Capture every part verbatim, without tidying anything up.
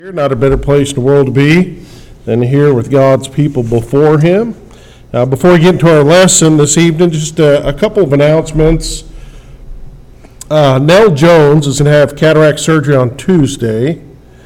Not a better place in the world to be than here with God's people before Him. Uh, before we get into our lesson this evening, just a, a couple of announcements. Uh, Nell Jones is going to have cataract surgery on Tuesday.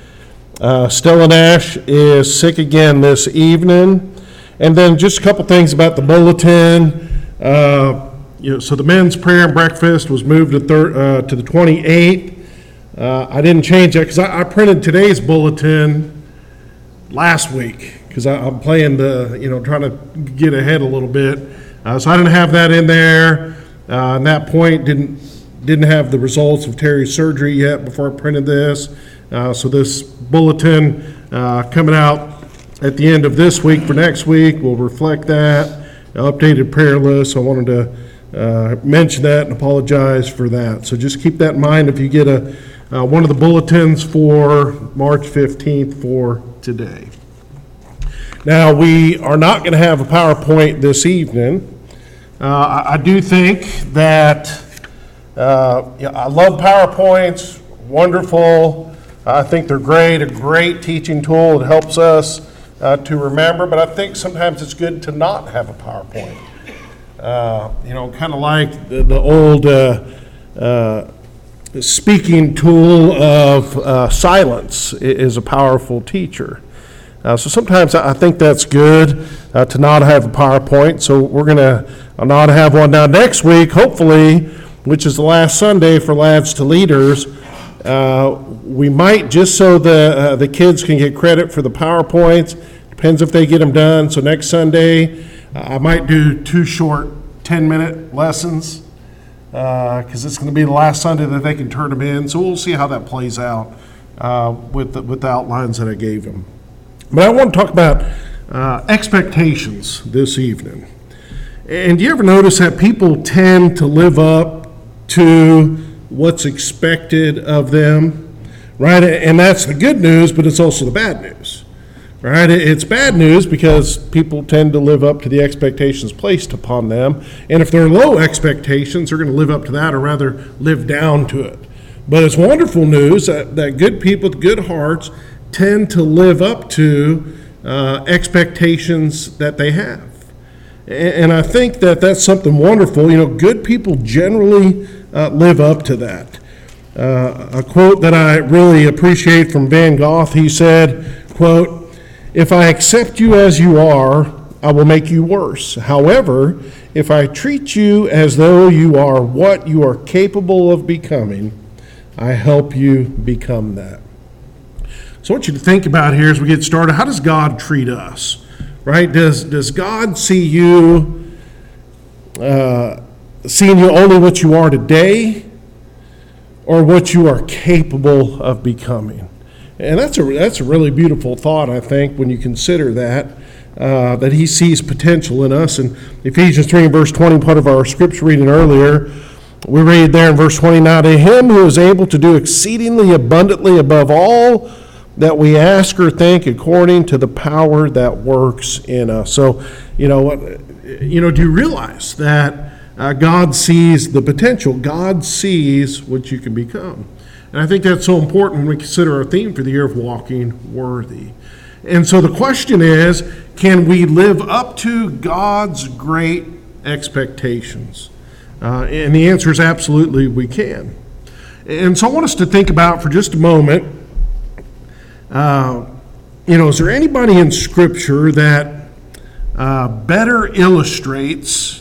Uh, Stella Nash is sick again this evening. And then just a couple things about the bulletin. Uh, you know, so the men's prayer and breakfast was moved to, thir- uh, to the twenty-eighth. Uh, I didn't change that because I, I printed today's bulletin last week because I'm playing the, you know, trying to get ahead a little bit. Uh, so I didn't have that in there. Uh, at that point, didn't didn't have the results of Terry's surgery yet before I printed this. Uh, so this bulletin uh, coming out at the end of this week for next week will reflect that. Updated prayer list. So I wanted to uh, mention that and apologize for that. So just keep that in mind if you get a Uh, one of the bulletins for March fifteenth for today. Now, we are not going to have a PowerPoint this evening. Uh, I, I do think that, uh, yeah, I love PowerPoints, wonderful. I think they're great, a great teaching tool. It helps us uh, to remember, but I think sometimes it's good to not have a PowerPoint. Uh, you know, kind of like the, the old uh, uh, speaking tool of uh, silence is a powerful teacher. Uh, so sometimes I think that's good uh, to not have a PowerPoint. So we're going to not have one now next week, hopefully, which is the last Sunday for Lads to Leaders. Uh, we might, just so the uh, the kids can get credit for the PowerPoints, depends if they get them done. So next Sunday, uh, I might do two short ten-minute lessons, because uh, it's going to be the last Sunday that they can turn them in. So we'll see how that plays out uh, with, the, with the outlines that I gave them. But I want to talk about uh, expectations this evening. And do you ever notice that people tend to live up to what's expected of them, right? And that's the good news, but it's also the bad news, right? It's bad news because people tend to live up to the expectations placed upon them. And if they're low expectations, they're going to live up to that or rather live down to it. But it's wonderful news that, that good people with good hearts tend to live up to uh, expectations that they have. And, and I think that that's something wonderful. You know, good people generally uh, live up to that. Uh, a quote that I really appreciate from Van Gogh, he said, quote, "If I accept you as you are, I will make you worse. However, if I treat you as though you are what you are capable of becoming, I help you become that." So I want you to think about here as we get started, how does God treat us, right? Does, does God see you, uh, seeing you only what you are today or what you are capable of becoming? And that's a that's a really beautiful thought, I think, when you consider that, uh, that He sees potential in us. And Ephesians three and verse twenty, part of our scripture reading earlier, we read there in verse twenty, "Now to Him who is able to do exceedingly abundantly above all that we ask or think, according to the power that works in us." So, you know, you know, do you realize that uh, God sees the potential? God sees what you can become. And I think that's so important when we consider our theme for the year of walking worthy. And so the question is, can we live up to God's great expectations? Uh, and the answer is absolutely we can. And so I want us to think about for just a moment, uh, you know, is there anybody in Scripture that uh, better illustrates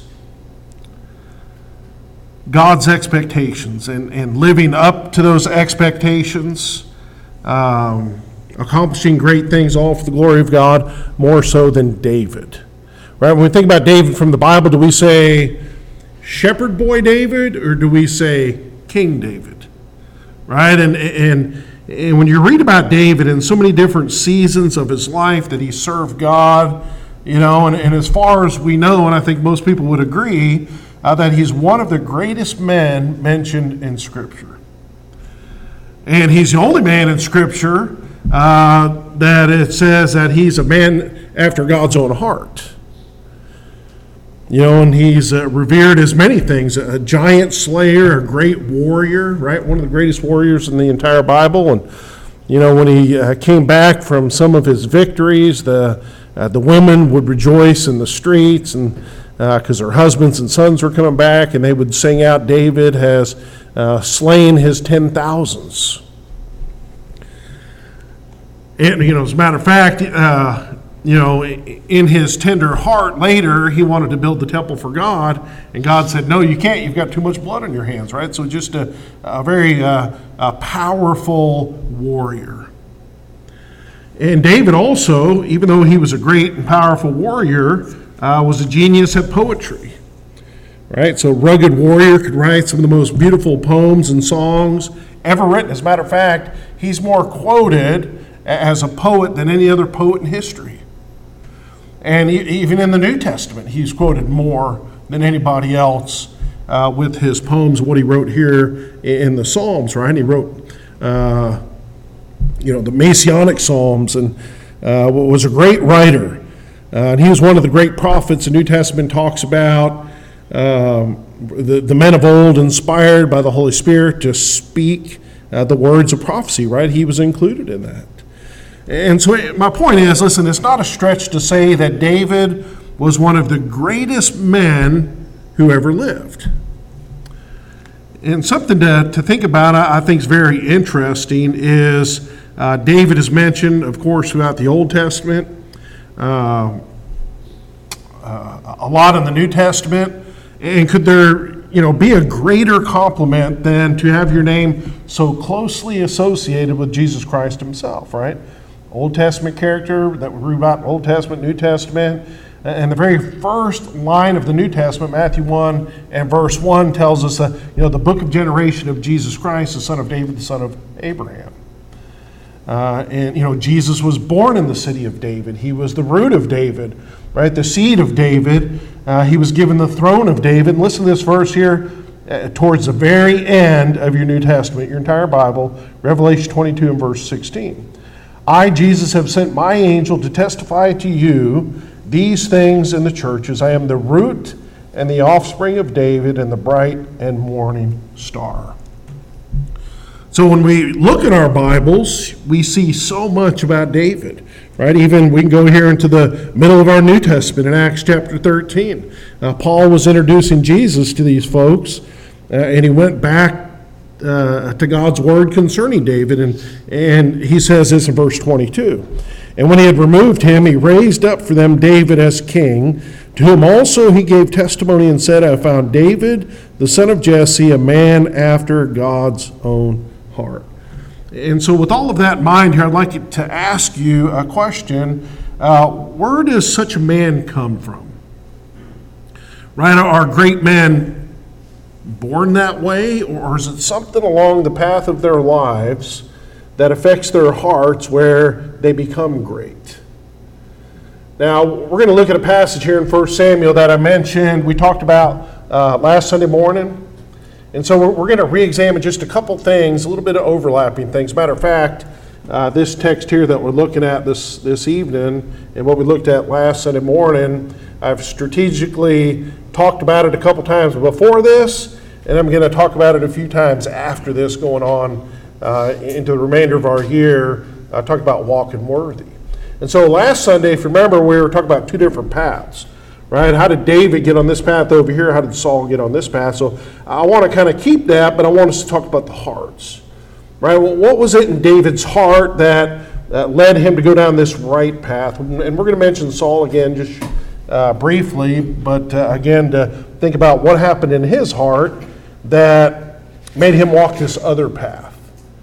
God's expectations and, and living up to those expectations, um, accomplishing great things all for the glory of God, more so than David? Right? When we think about David from the Bible, do we say shepherd boy David or do we say King David? Right? And, and, and when you read about David in so many different seasons of his life that he served God, you know, and, and as far as we know, and I think most people would agree, Uh, that he's one of the greatest men mentioned in Scripture. And he's the only man in Scripture uh, that it says that he's a man after God's own heart. You know, and he's uh, revered as many things, a giant slayer, a great warrior, right? One of the greatest warriors in the entire Bible. And You know, when he uh, came back from some of his victories, the uh, the women would rejoice in the streets, and because uh, their husbands and sons were coming back, and they would sing out, "David has uh, slain his ten thousands." And, you know, as a matter of fact, uh, you know, in his tender heart later, he wanted to build the temple for God, and God said, "No, you can't. You've got too much blood on your hands," right? So just a, a very uh, a powerful warrior. And David also, even though he was a great and powerful warrior, uh, was a genius at poetry, right? So rugged warrior could write some of the most beautiful poems and songs ever written. As a matter of fact, he's more quoted as a poet than any other poet in history. And even in the New Testament, he's quoted more than anybody else uh, with his poems, what he wrote here in the Psalms, right? He wrote, uh, you know, the Messianic Psalms, and uh, was a great writer. Uh, and he was one of the great prophets the New Testament talks about, um, the, the men of old inspired by the Holy Spirit to speak uh, the words of prophecy, right? He was included in that. And so my point is, listen, it's not a stretch to say that David was one of the greatest men who ever lived. And something to, to think about, I think is very interesting, is uh, David is mentioned, of course, throughout the Old Testament, uh, uh, a lot in the New Testament. And could there, you know, be a greater compliment than to have your name so closely associated with Jesus Christ himself, right? Old Testament character that we read about in Old Testament, New Testament. And the very first line of the New Testament, Matthew one and verse one, tells us that, you know, the book of generation of Jesus Christ, the son of David, the son of Abraham. Uh, and, you know, Jesus was born in the city of David. He was the root of David, right? The seed of David. Uh, he was given the throne of David. And listen to this verse here uh, towards the very end of your New Testament, your entire Bible, Revelation twenty-two and verse sixteen. "I, Jesus, have sent my angel to testify to you these things in the churches. I am the root and the offspring of David and the bright and morning star." So when we look at our Bibles, we see so much about David, right? Even we can go here into the middle of our New Testament in Acts chapter thirteen. Uh, Paul was introducing Jesus to these folks, uh, and he went back Uh, to God's word concerning David, and and he says this in verse twenty-two. "And when he had removed him, he raised up for them David as king, to whom also he gave testimony and said, I found David, the son of Jesse, a man after God's own heart." And so with all of that in mind here, I'd like to ask you a question. Uh, where does such a man come from? Right? Are great men born that way, or is it something along the path of their lives that affects their hearts where they become great? Now, we're going to look at a passage here in First Samuel that I mentioned, we talked about uh, last Sunday morning. And so we're, we're going to re-examine just a couple things, a little bit of overlapping things. Matter of fact, uh, this text here that we're looking at this, this evening and what we looked at last Sunday morning, I've strategically talked about it a couple times before this, and I'm going to talk about it a few times after this going on uh, into the remainder of our year, uh, talk about walking worthy. And so last Sunday, if you remember, we were talking about two different paths, right? How did David get on this path over here? How did Saul get on this path? So I want to kind of keep that, but I want us to talk about the hearts, right? Well, what was it in David's heart that, that led him to go down this right path? And we're going to mention Saul again just Uh, briefly, but uh, again, to think about what happened in his heart that made him walk this other path.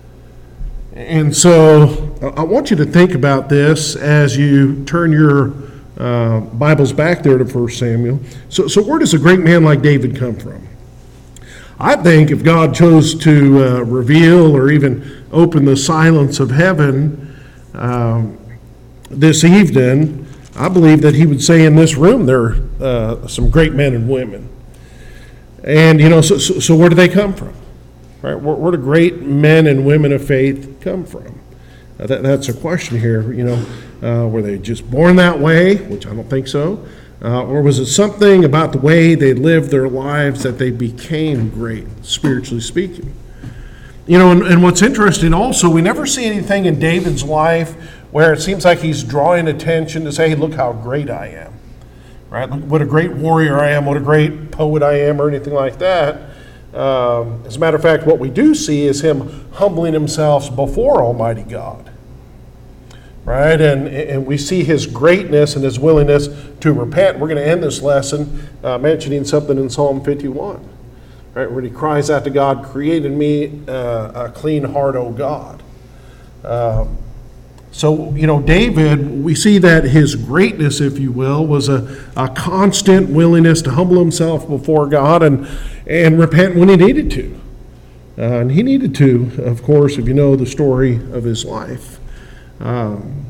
And so I want you to think about this as you turn your uh, Bibles back there to First Samuel. So, so where does a great man like David come from? I think if God chose to uh, reveal or even open the silence of heaven um, this evening, I believe that he would say in this room there are uh, some great men and women. And, you know, so, so, so where do they come from? Right? Where, where do great men and women of faith come from? Uh, that, that's a question here. You know, uh, were they just born that way, which I don't think so, uh, or was it something about the way they lived their lives that they became great, spiritually speaking? You know, and, and what's interesting also, we never see anything in David's life where it seems like he's drawing attention to say, hey, look how great I am, right? Look what a great warrior I am, what a great poet I am, or anything like that. Um, as a matter of fact, what we do see is him humbling himself before Almighty God, right? And, and we see his greatness and his willingness to repent. We're going to end this lesson uh, mentioning something in Psalm fifty-one. Right, when he cries out to God, create in me uh, a clean heart, O God. Um, so, you know, David, we see that his greatness, if you will, was a, a constant willingness to humble himself before God and, and repent when he needed to. Uh, and he needed to, of course, if you know the story of his life. Um,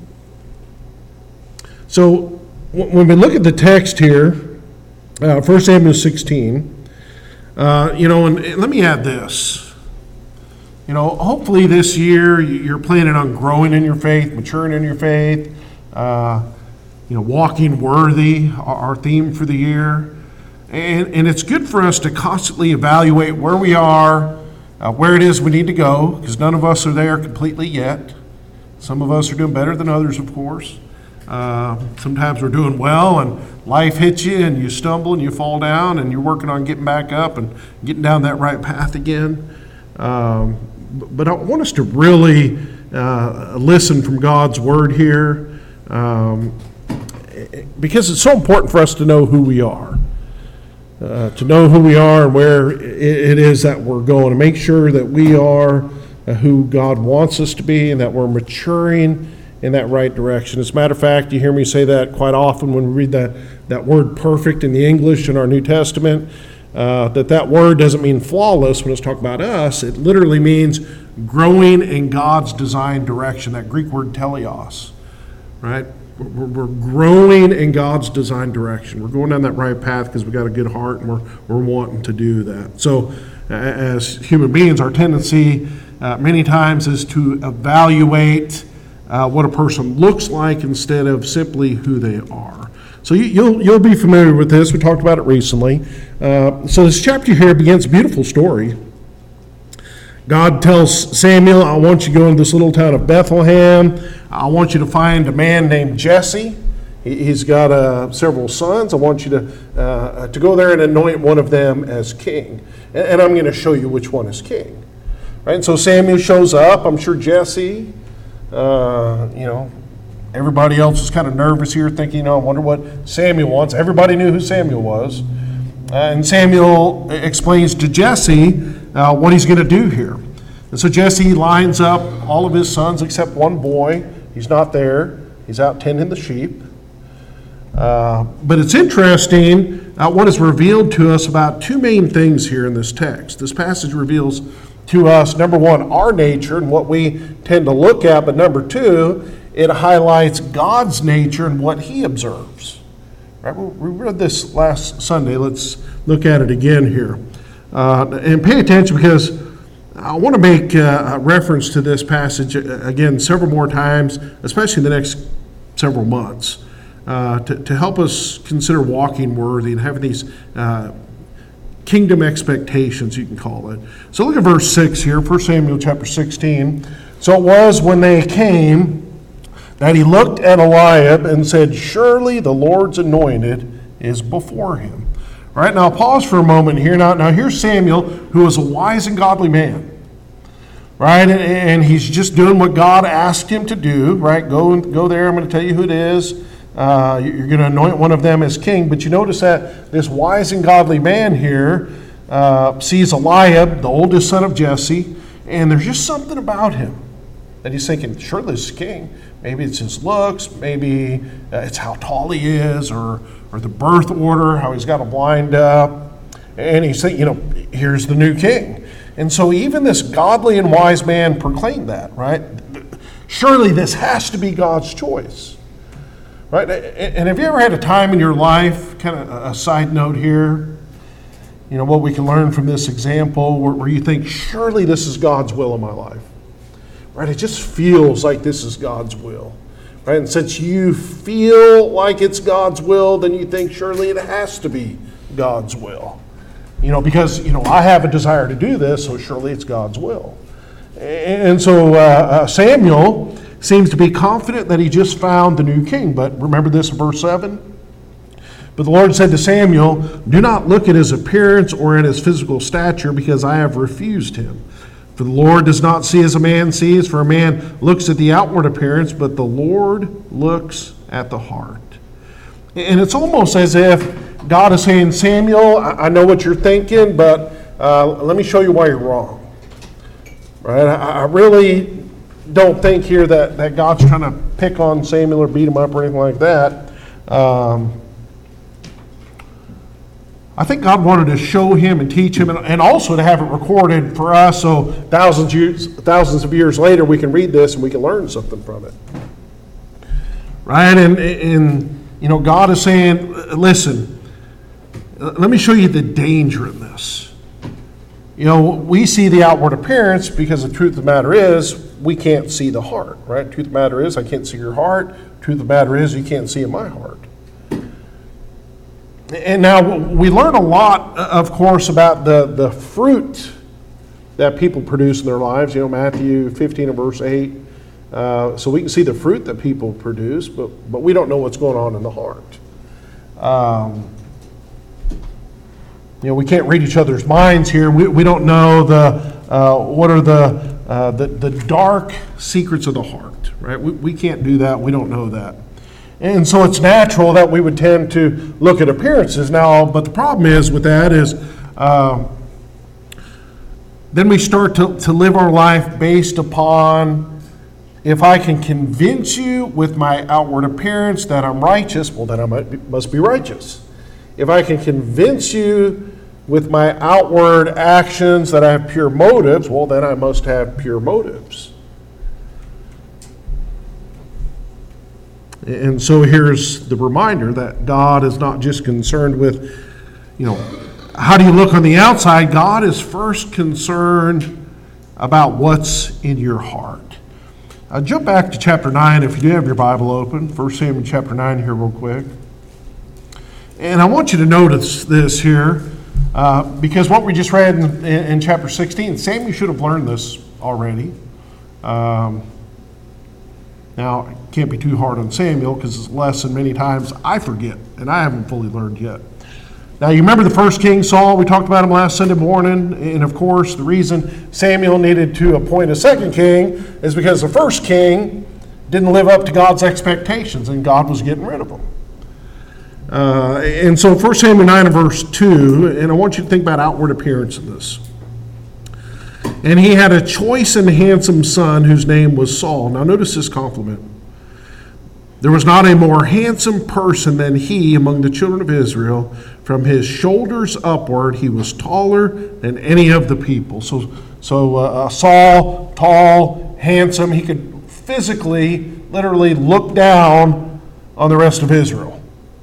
so, w- when we look at the text here, uh, First Samuel sixteen, Uh, you know, and, and let me add this. You know, hopefully this year you're planning on growing in your faith, maturing in your faith, uh, you know, walking worthy, our, our theme for the year. And, and it's good for us to constantly evaluate where we are, uh, where it is we need to go, because none of us are there completely yet. Some of us are doing better than others, of course. Uh, sometimes we're doing well and life hits you and you stumble and you fall down and you're working on getting back up and getting down that right path again. Um, but I want us to really uh, listen from God's word here um, because it's so important for us to know who we are, uh, to know who we are and where it is that we're going, to make sure that we are who God wants us to be and that we're maturing in that right direction. As a matter of fact, you hear me say that quite often when we read that, that word perfect in the English in our New Testament, uh, that that word doesn't mean flawless when it's talking about us. It literally means growing in God's designed direction, that Greek word teleos, right? We're, we're growing in God's designed direction. We're going down that right path because we've got a good heart and we're, we're wanting to do that. So as human beings, our tendency uh, many times is to evaluate Uh, what a person looks like instead of simply who they are. So you, you'll you'll be familiar with this. We talked about it recently. Uh, so this chapter here begins a beautiful story. God tells Samuel, I want you to go into this little town of Bethlehem. I want you to find a man named Jesse. He, he's got uh, several sons. I want you to uh, to go there and anoint one of them as king. And, and I'm going to show you which one is king. Right? And so Samuel shows up. I'm sure Jesse... Uh, you know, everybody else is kind of nervous here, thinking, you know, I wonder what Samuel wants. Everybody knew who Samuel was. Uh, and Samuel explains to Jesse uh, what he's going to do here. And so Jesse lines up all of his sons except one boy. He's not there. He's out tending the sheep. Uh, but it's interesting uh, what is revealed to us about two main things here in this text. This passage reveals to us, number one, our nature and what we tend to look at, but number two, it highlights God's nature and what he observes. Right? We read this last Sunday. Let's look at it again here. Uh, and pay attention because I want to make uh, a reference to this passage again several more times, especially in the next several months, uh, to, to help us consider walking worthy and having these uh, kingdom expectations, you can call it. So look at verse six here, First Samuel chapter sixteen. So it was when they came that he looked at Eliab and said, surely the Lord's anointed is before him. All right, now pause for a moment here. Now, now here's Samuel, who is a wise and godly man. Right, and, and he's just doing what God asked him to do, right? Go, go there, I'm going to tell you who it is. Uh, you're going to anoint one of them as king. But you notice that this wise and godly man here uh, sees Eliab, the oldest son of Jesse, and there's just something about him that he's thinking, surely this is king. Maybe it's his looks, maybe uh, it's how tall he is, or or the birth order, how he's got him lined up. And he's thinking, you know, here's the new king. And so even this godly and wise man proclaimed that, right? Surely this has to be God's choice. Right? And have you ever had a time in your life, kind of a side note here, you know, what we can learn from this example, where, where you think, surely this is God's will in my life. Right? It just feels like this is God's will. Right? And since you feel like it's God's will, then you think, surely it has to be God's will. You know, because, you know, I have a desire to do this, so surely it's God's will. And so uh, uh, Samuel seems to be confident that he just found the new king. But remember this in verse seven? But the Lord said to Samuel, do not look at his appearance or at his physical stature, because I have refused him. For the Lord does not see as a man sees, for a man looks at the outward appearance, but the Lord looks at the heart. And it's almost as if God is saying, Samuel, I know what you're thinking, but uh, let me show you why you're wrong. Right? I, I really don't think here that, that God's trying to pick on Samuel or beat him up or anything like that. Um, I think God wanted to show him and teach him, and, and also to have it recorded for us, so thousands years, thousands of years later we can read this and we can learn something from it. Right? And, and you know, God is saying, listen, let me show you the danger in this. You know, we see the outward appearance because the truth of the matter is we can't see the heart, right? The truth of the matter is I can't see your heart. The truth of the matter is you can't see in my heart. And now we learn a lot, of course, about the, the fruit that people produce in their lives. You know, Matthew fifteen and verse eight. Uh, so we can see the fruit that people produce, but, but we don't know what's going on in the heart. Um, you know, we can't read each other's minds here. We, we don't know the uh, what are the, uh, the the dark secrets of the heart, right? We, we can't do that. We don't know that. And so it's natural that we would tend to look at appearances now, but the problem is with that is uh, then we start to, to live our life based upon, if I can convince you with my outward appearance that I'm righteous, well, then I might be, must be righteous. If I can convince you with my outward actions that I have pure motives, well, then I must have pure motives. And so here's the reminder that God is not just concerned with, you know, how do you look on the outside? God is first concerned about what's in your heart. Uh, jump back to chapter nine if you do have your Bible open. First Samuel chapter nine here real quick. And I want you to notice this here, uh, because what we just read in, in, in chapter sixteen, Samuel should have learned this already. Um, Now, it can't be too hard on Samuel because it's a lesson many times I forget, and I haven't fully learned yet. Now, you remember the first king, Saul? We talked about him last Sunday morning, and of course, the reason Samuel needed to appoint a second king is because the first king didn't live up to God's expectations, and God was getting rid of him. Uh, and so, First Samuel nine and verse two, and I want you to think about outward appearance in this. And he had a choice and handsome son whose name was Saul. Now notice this compliment. There was not a more handsome person than he among the children of Israel. From his shoulders upward, he was taller than any of the people. So, so uh, Saul, tall, handsome, he could physically, literally look down on the rest of Israel.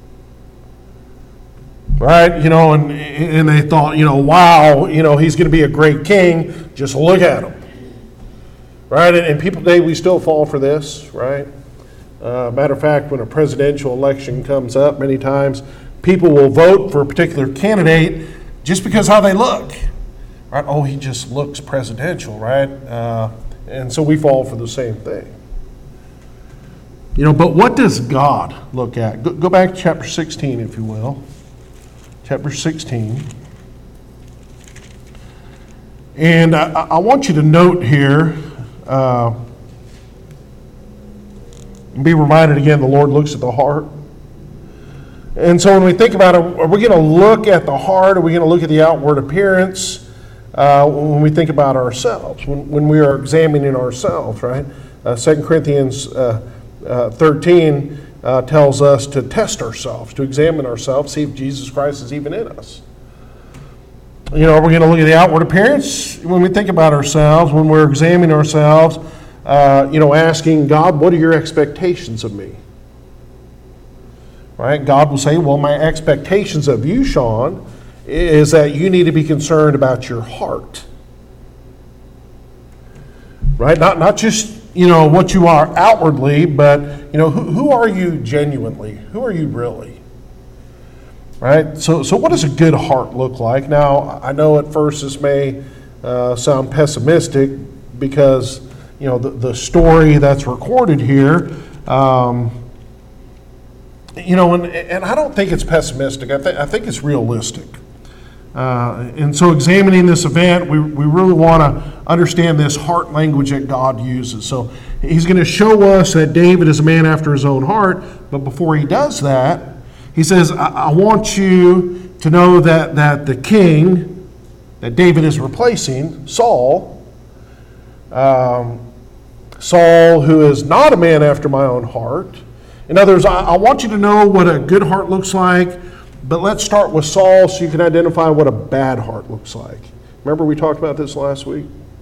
Right, you know, and and they thought, you know, wow, you know, he's going to be a great king. Just look at him. Right, and, and people today, we still fall for this, right? Uh, matter of fact, when a presidential election comes up, many times people will vote for a particular candidate just because how they look. Right? Oh, he just looks presidential, right? Uh, and so we fall for the same thing. You know, but what does God look at? Go, go back to chapter sixteen, if you will. Chapter sixteen. And I, I want you to note here, uh, be reminded again, the Lord looks at the heart. And so when we think about it, are we going to look at the heart? Are we going to look at the outward appearance uh, when we think about ourselves, when, when we are examining ourselves, right? Uh, Second Corinthians uh, uh, thirteen Uh, tells us to test ourselves, to examine ourselves, see if Jesus Christ is even in us. You know, are we going to look at the outward appearance when we think about ourselves, when we're examining ourselves, uh, you know, asking God, what are your expectations of me? Right? God will say, well, my expectations of you, Sean, is that you need to be concerned about your heart. Right? Not, not just, you know, what you are outwardly, but, you know, who, who are you genuinely? Who are you really? Right? So, so what does a good heart look like? Now, I know at first this may uh, sound pessimistic because, you know, the, the story that's recorded here, um, you know, and, and I don't think it's pessimistic. I, th- I think it's realistic. Uh, and so examining this event, we, we really want to understand this heart language that God uses. So he's going to show us that David is a man after his own heart, but before he does that, he says, I, I want you to know that, that the king that David is replacing, Saul, um, Saul, who is not a man after my own heart. In other words, I, I want you to know what a good heart looks like, but let's start with Saul so you can identify what a bad heart looks like. Remember we talked about this last week?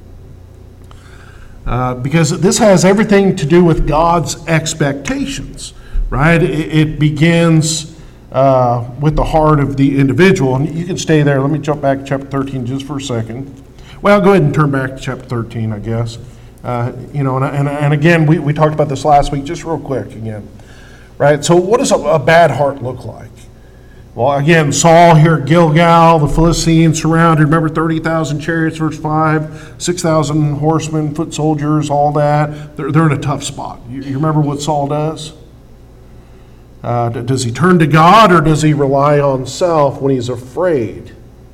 Uh, because this has everything to do with God's expectations, right? It, it begins uh, with the heart of the individual. And you can stay there. Let me jump back to chapter thirteen just for a second. Well, go ahead and turn back to chapter thirteen, I guess. Uh, you know, and, and, and again, we, we talked about this last week, just real quick again. Right? So what does a, a bad heart look like? Well, again, Saul here at Gilgal, the Philistines surrounded, remember thirty thousand chariots, verse five, six thousand horsemen, foot soldiers, all that. They're, they're in a tough spot. You, you remember what Saul does? Uh, does he turn to God or does he rely on self when he's afraid?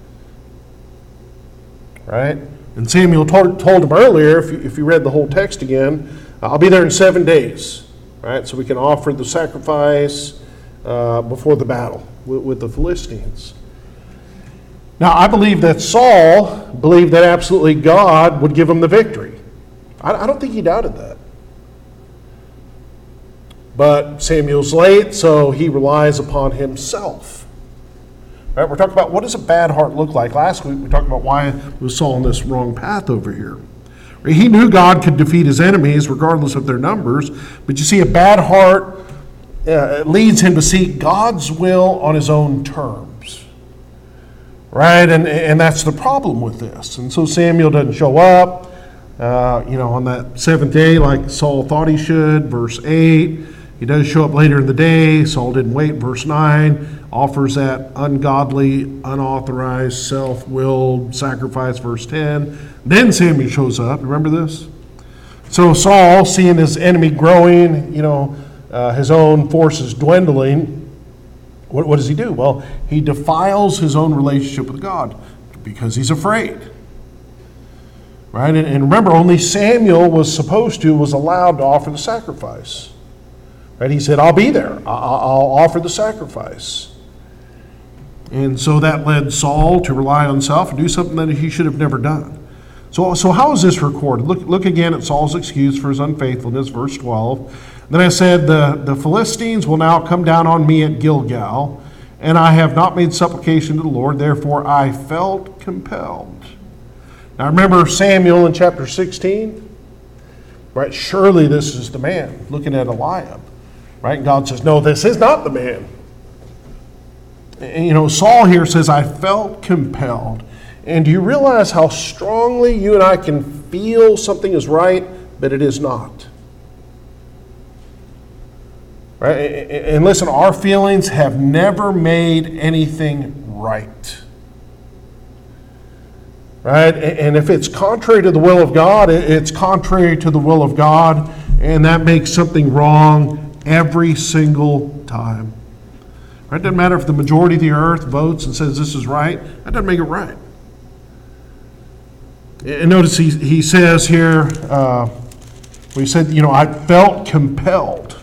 Right? And Samuel told, told him earlier, if you, if you read the whole text again, I'll be there in seven days. Right? So we can offer the sacrifice uh, before the battle with, with the Philistines. Now, I believe that Saul believed that absolutely God would give him the victory. I, I don't think he doubted that. But Samuel's late, so he relies upon himself. Right? We're talking about what does a bad heart look like. Last week we talked about why was Saul on this wrong path over here. He knew God could defeat his enemies regardless of their numbers, but you see, a bad heart uh, leads him to seek God's will on his own terms. Right? And, and that's the problem with this. And so Samuel doesn't show up, uh, you know, on that seventh day like Saul thought he should, verse eight. He does show up later in the day. Saul didn't wait, verse nine. Offers that ungodly, unauthorized, self-willed sacrifice, verse ten. Then Samuel shows up. Remember this? So Saul, seeing his enemy growing, you know, uh, his own forces dwindling, what, what does he do? Well, he defiles his own relationship with God because he's afraid. Right? And, and remember, only Samuel was supposed to, was allowed to offer the sacrifice. Right? He said, I'll be there. I'll, I'll offer the sacrifice. And so that led Saul to rely on self and do something that he should have never done. So, so how is this recorded? Look, look again at Saul's excuse for his unfaithfulness, verse twelve. Then I said, the, the Philistines will now come down on me at Gilgal, and I have not made supplication to the Lord, therefore I felt compelled. Now remember Samuel in chapter sixteen? Right? Surely this is the man, looking at Eliab. Right? And God says, no, this is not the man. And, you know, Saul here says, I felt compelled. And do you realize how strongly you and I can feel something is right, but it is not? Right? And listen, our feelings have never made anything right. Right? And if it's contrary to the will of God, it's contrary to the will of God, and that makes something wrong every single time. Right? It doesn't matter if the majority of the earth votes and says this is right. That doesn't make it right. And notice he, he says here, uh, he said, you know, I felt compelled.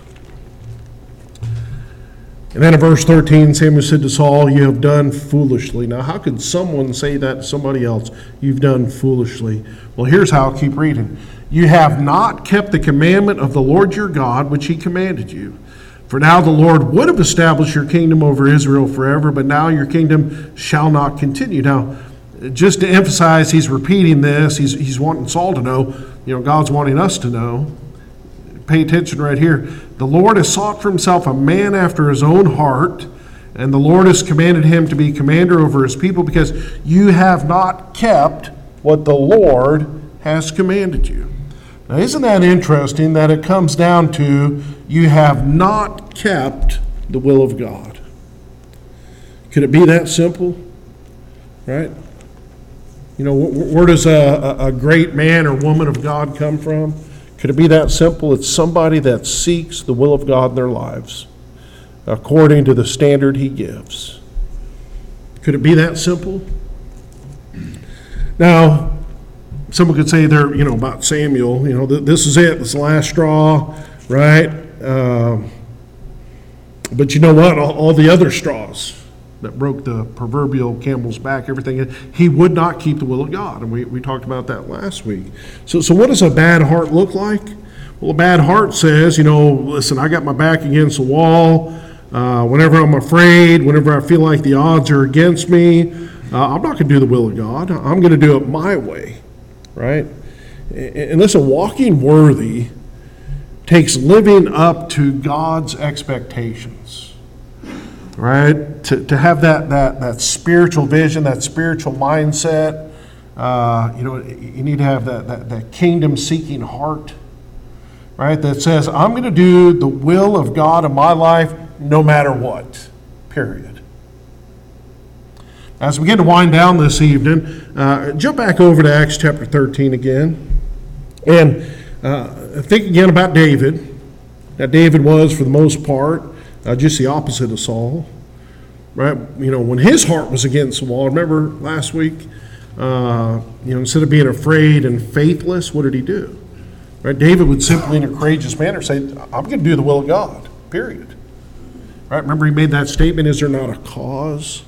And then in verse thirteen, Samuel said to Saul, you have done foolishly. Now, how could someone say that to somebody else? You've done foolishly. Well, here's how. I'll keep reading. You have not kept the commandment of the Lord your God, which he commanded you. For now the Lord would have established your kingdom over Israel forever, but now your kingdom shall not continue. Now, just to emphasize, he's repeating this. He's, he's wanting Saul to know. You know, God's wanting us to know. Pay attention right here. The Lord has sought for himself a man after his own heart, and the Lord has commanded him to be commander over his people because you have not kept what the Lord has commanded you. Now, isn't that interesting that it comes down to you have not kept the will of God? Could it be that simple? Right? You know, where does a, a great man or woman of God come from? Could it be that simple? It's somebody that seeks the will of God in their lives according to the standard he gives. Could it be that simple? Now, someone could say they're, you know, about Samuel, you know, this is it, this is the last straw, right? Um, but you know what? All, all the other straws that broke the proverbial camel's back, everything, he would not keep the will of God. And we, we talked about that last week. So, so what does a bad heart look like? Well, a bad heart says, you know, listen, I got my back against the wall. Uh, whenever I'm afraid, whenever I feel like the odds are against me, uh, I'm not going to do the will of God. I'm going to do it my way, right? And listen, walking worthy takes living up to God's expectations. Right? To, to have that, that, that spiritual vision, that spiritual mindset, uh, you know, you need to have that, that, that kingdom-seeking heart, right? That says, I'm going to do the will of God in my life no matter what, period. As we begin to wind down this evening, uh, jump back over to Acts chapter thirteen again, and uh, think again about David. Now, David was, for the most part, Uh, just the opposite of Saul, right? You know, when his heart was against the wall, remember last week, uh, you know, instead of being afraid and faithless, what did he do? Right? David would simply, in a courageous manner, say, I'm going to do the will of God, period. Right? Remember he made that statement, is there not a cause?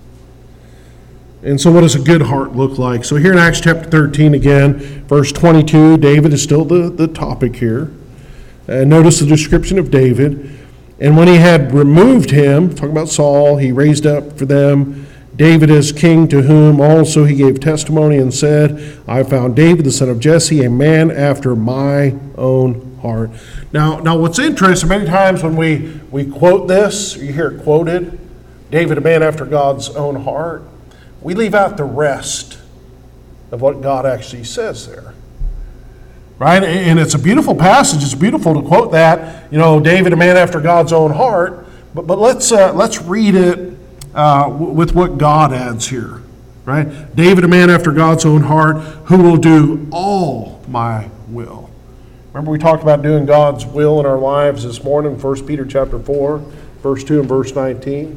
And so what does a good heart look like? So here in Acts chapter thirteen again, verse twenty-two, David is still the, the topic here. Uh, notice the description of David. And when he had removed him, talking about Saul, he raised up for them David as king, to whom also he gave testimony and said, I found David the son of Jesse, a man after my own heart. Now, now what's interesting, many times when we, we quote this, you hear it quoted, David, a man after God's own heart, we leave out the rest of what God actually says there. Right? And it's a beautiful passage. It's beautiful to quote that, you know, David, a man after God's own heart. But but let's uh, let's read it uh, w- with what God adds here. Right? David, a man after God's own heart, who will do all my will. Remember we talked about doing God's will in our lives this morning, First Peter chapter four, verse two and verse nineteen.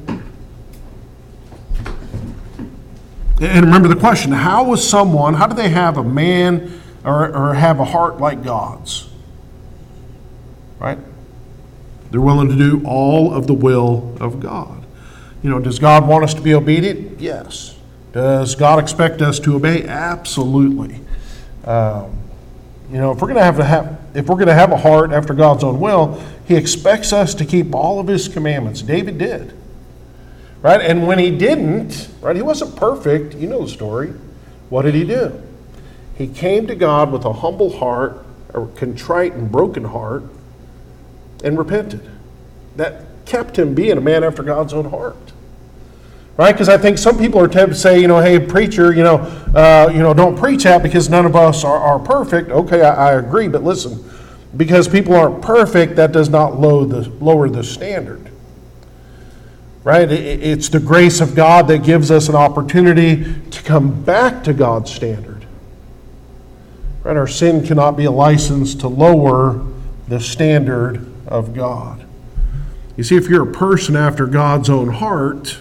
And remember the question, how was someone, how do they have a man Or, or have a heart like God's, right? They're willing to do all of the will of God. You know, does God want us to be obedient? Yes. Does God expect us to obey? Absolutely. Um, you know, if we're going to have to have, if we're going to have a heart after God's own will, He expects us to keep all of His commandments. David did, right? And when he didn't, right, he wasn't perfect. You know the story. What did he do? He came to God with a humble heart, a contrite and broken heart, and repented. That kept him being a man after God's own heart. Right? Because I think some people are tempted to say, you know, hey, preacher, you know, uh, you know, don't preach that because none of us are, are perfect. Okay, I, I agree, but listen, because people aren't perfect, that does not lower the, lower the standard. Right? It, it's the grace of God that gives us an opportunity to come back to God's standard. Right? Our sin cannot be a license to lower the standard of God. You see, if you're a person after God's own heart,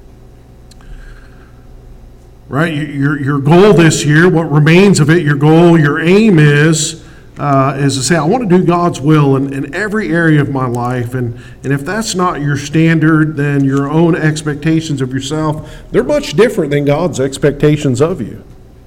right, your your goal this year, what remains of it, your goal, your aim is, uh, is to say, I want to do God's will in, in every area of my life. And, and if that's not your standard, then your own expectations of yourself, they're much different than God's expectations of you.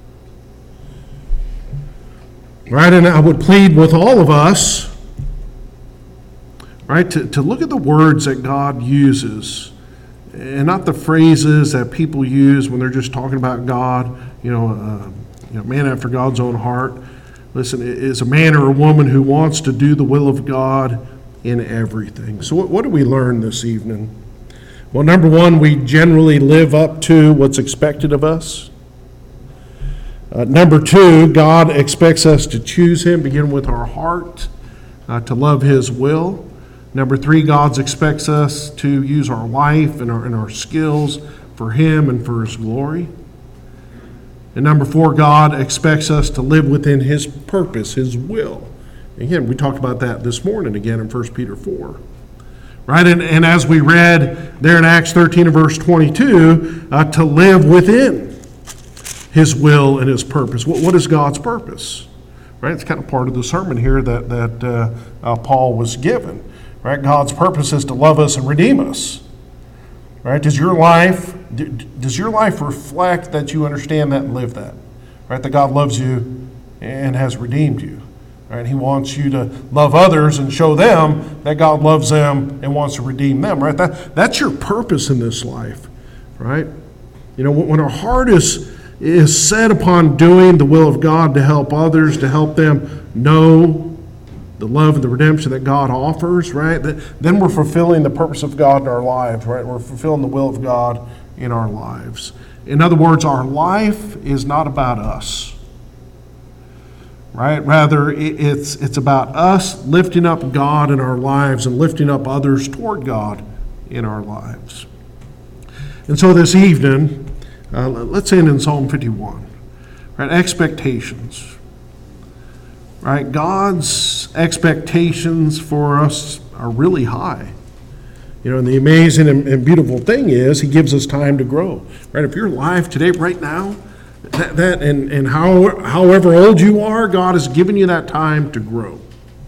Right, and I would plead with all of us, right, to, to look at the words that God uses and not the phrases that people use when they're just talking about God, you know, uh, you know, man after God's own heart. Listen, is a man or a woman who wants to do the will of God in everything. So what, what do we learn this evening? Well, number one, we generally live up to what's expected of us. Uh, number two, God expects us to choose Him, begin with our heart, uh, to love His will. Number three, God expects us to use our life and our, and our skills for Him and for His glory. And number four, God expects us to live within His purpose, His will. Again, we talked about that this morning again in First Peter four. Right, and, and as we read there in Acts thirteen and verse twenty-two, uh, to live within His will and His purpose. What, what is God's purpose? Right, it's kind of part of the sermon here that, that uh, uh, Paul was given. Right, God's purpose is to love us and redeem us. Right, does your life does your life reflect that you understand that and live that? Right, that God loves you and has redeemed you. Right, He wants you to love others and show them that God loves them and wants to redeem them. Right, that that's your purpose in this life. Right, you know, when our heart is is set upon doing the will of God to help others, to help them know the love and the redemption that God offers, right? Then we're fulfilling the purpose of God in our lives, right? We're fulfilling the will of God in our lives. In other words, our life is not about us, right? Rather, it's it's about us lifting up God in our lives and lifting up others toward God in our lives. And so this evening, uh, let's end in Psalm fifty-one, right? Expectations. Right, God's expectations for us are really high. You know, and the amazing and, and beautiful thing is He gives us time to grow. Right, if you're alive today, right now, that, that and, and how, however old you are, God has given you that time to grow.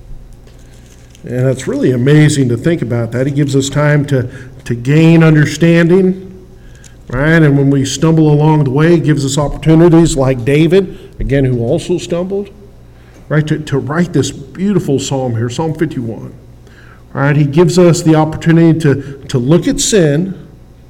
And it's really amazing to think about that. He gives us time to, to gain understanding, right? And when we stumble along the way, He gives us opportunities like David, again, who also stumbled. Right, to, to write this beautiful psalm here, Psalm fifty-one. All right, he gives us the opportunity to, to look at sin,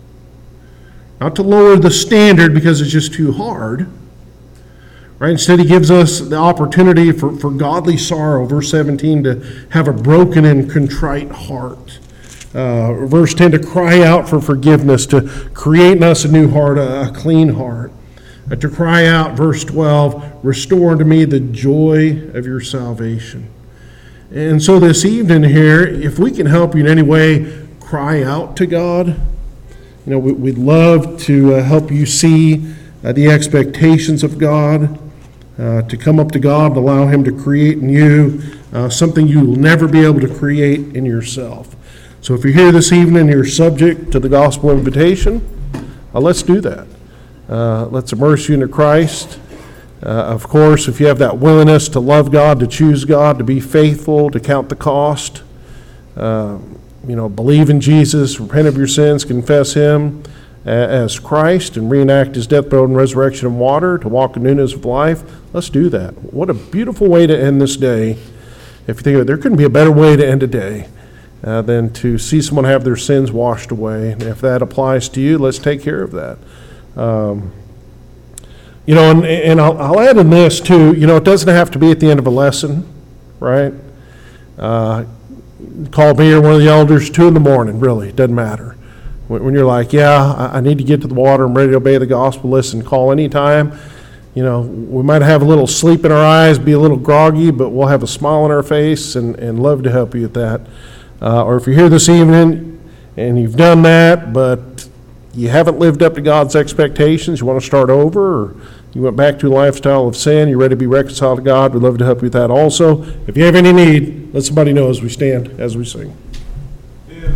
not to lower the standard because it's just too hard. Right, instead he gives us the opportunity for, for godly sorrow, verse seventeen, to have a broken and contrite heart. Uh, verse ten, to cry out for forgiveness, to create in us a new heart, a, a clean heart. Uh, to cry out, verse twelve, restore unto me the joy of your salvation. And so this evening here, if we can help you in any way cry out to God, you know, we, we'd love to uh, help you see uh, the expectations of God, uh, to come up to God and allow Him to create in you uh, something you will never be able to create in yourself. So if you're here this evening and you're subject to the gospel invitation, uh, let's do that. Uh, let's immerse you into Christ. Uh, of course, if you have that willingness to love God, to choose God, to be faithful, to count the cost, uh, you know, believe in Jesus, repent of your sins, confess Him as Christ, and reenact His death, burial, and resurrection in water, to walk in newness of life, let's do that. What a beautiful way to end this day. If you think of it, there couldn't be a better way to end a day uh, than to see someone have their sins washed away. And if that applies to you, let's take care of that. Um, you know, and, and I'll, I'll add in this too, you know, it doesn't have to be at the end of a lesson, right? Uh, call me or one of the elders two in the morning, really, it doesn't matter. When, when you're like, yeah, I, I need to get to the water, I'm ready to obey the gospel, listen, call anytime. You know, we might have a little sleep in our eyes, be a little groggy, but we'll have a smile on our face and, and love to help you with that. Uh, or if you're here this evening and you've done that, but you haven't lived up to God's expectations, you want to start over, or you went back to a lifestyle of sin, you're ready to be reconciled to God, we'd love to help you with that also. If you have any need, let somebody know as we stand, as we sing.